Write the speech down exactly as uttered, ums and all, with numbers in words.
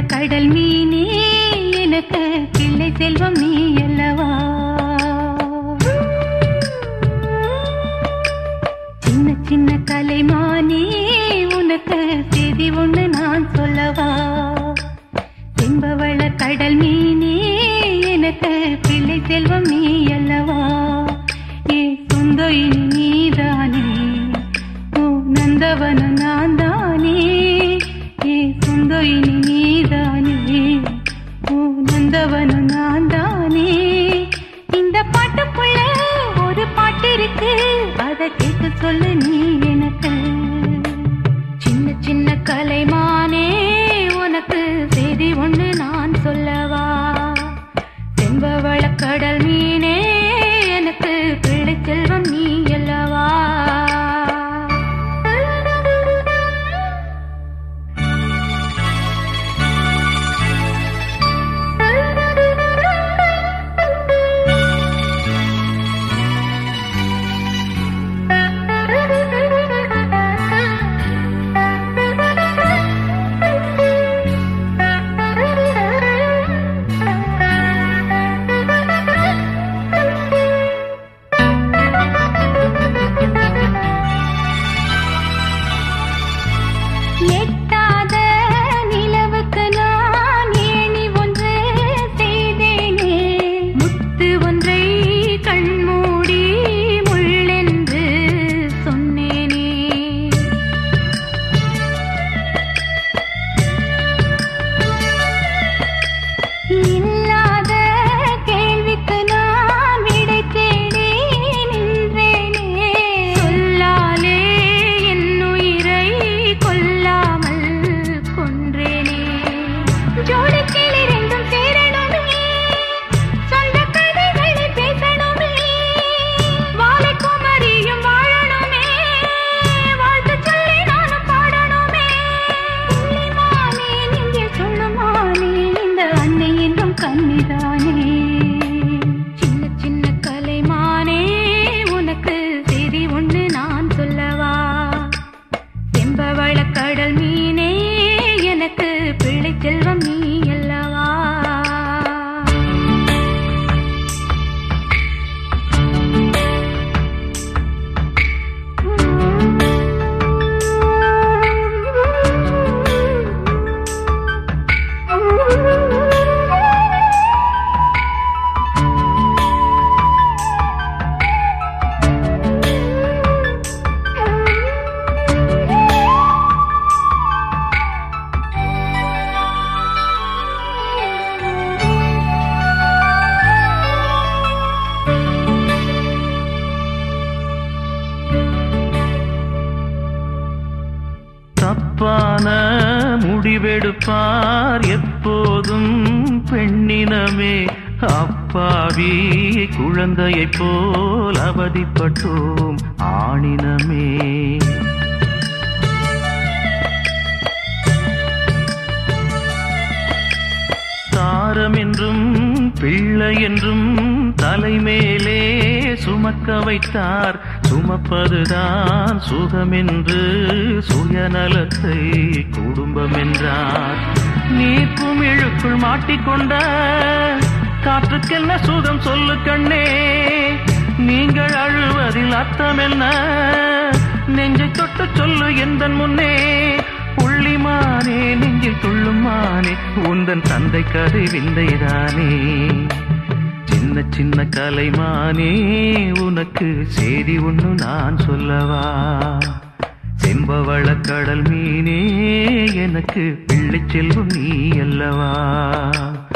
கடல் மீனே எனக்கு பிள்ளை செல்வம் நீ அல்லவா. சின்ன சின்ன கலைமானே உனக்கு செய்தி ஒன்று நான் சொல்லவா. செம்பவள கடல் மீனே எனக்கு பிள்ளை செல்வம் நீ அல்லவா. ஏ சொந்த இனி நீதானே, ஓ நந்தவன நான் தானே. ஏ சொந்த இனி நீதானே, ஓ நந்தவன நான் தானே. இந்த பாட்டுக்குள்ள ஒரு பாட்டு இருக்கு, அதை கேட்டு சொல்லு நீ எனக்கு. சின்ன சின்ன கலைமானே உனக்கு செய்தி ஒன்று நான் சொல்லவா. செம்பவள கடல் மீனே எனக்கு பிள்ளை செல்வம் நீ அல்லவா. எட்டாத நிலவுக்கு நான் ஏணி ஒன்று செய்தேனே, முத்து ஒன்றை கண்மூடி முள்ளென்று சொன்னேனே. இல்லாத கேள்விக்கு நான் விடை தேடி நின்றேனே. சொல்லாலே என் உயிரை கொல்லாமல் கொன்றேனே. ஜோடிக்கிளி ரெண்டும் சேரணுமே, சொந்த கதைகளை பேசணுமே. வாழை குமரியும் வாழணுமே, வாழ்த்து சொல்லி நானும் பாடணுமே. புள்ளிமானே நெஞ்சில் சொல்லுமானே, இந்த அன்னை என்றும் கண்ணிதானே. சின்ன சின்ன கலைமானே உனக்கு செய்தி ஒன்று நான் சொல்லவா. செம்பவள கடல் மீனே எனக்கு பிள்ளை செல்வம் நீ அல்லவா. தப்பான முடிவெடுப்பார் எப்போதும் பெண்ணினமே. அப்பாவி குழந்தையைப் போல் அவதிப்பட்டோம் ஆணினமே. தாரம் என்றும் பிள்ளை என்றும் தலைமேலே சுமக்க வைத்தார். சுமப்பதுதான் சுகமென்று சுயநலத்தை குடும்பம் என்றார். நீக்கும் இழுக்குள் மாட்டிக்கொண்ட காற்றுக்கென்ன சுகம் சொல்லு கண்ணே. நீங்கள் அழுவதில் அர்த்தம் என்ன, நெஞ்சை தொட்டு சொல்லு எந்தன் முன்னே. புள்ளிமானே நெஞ்சில் துள்ளுமானே, உந்தன் தந்தை கதை விந்தைதானே. சின்ன சின்ன கலைமானே உனக்கு செய்தி ஒன்று நான் சொல்லவா. செம்பவள கடல் மீனே எனக்கு பிள்ளை செல்வம் நீ அல்லவா.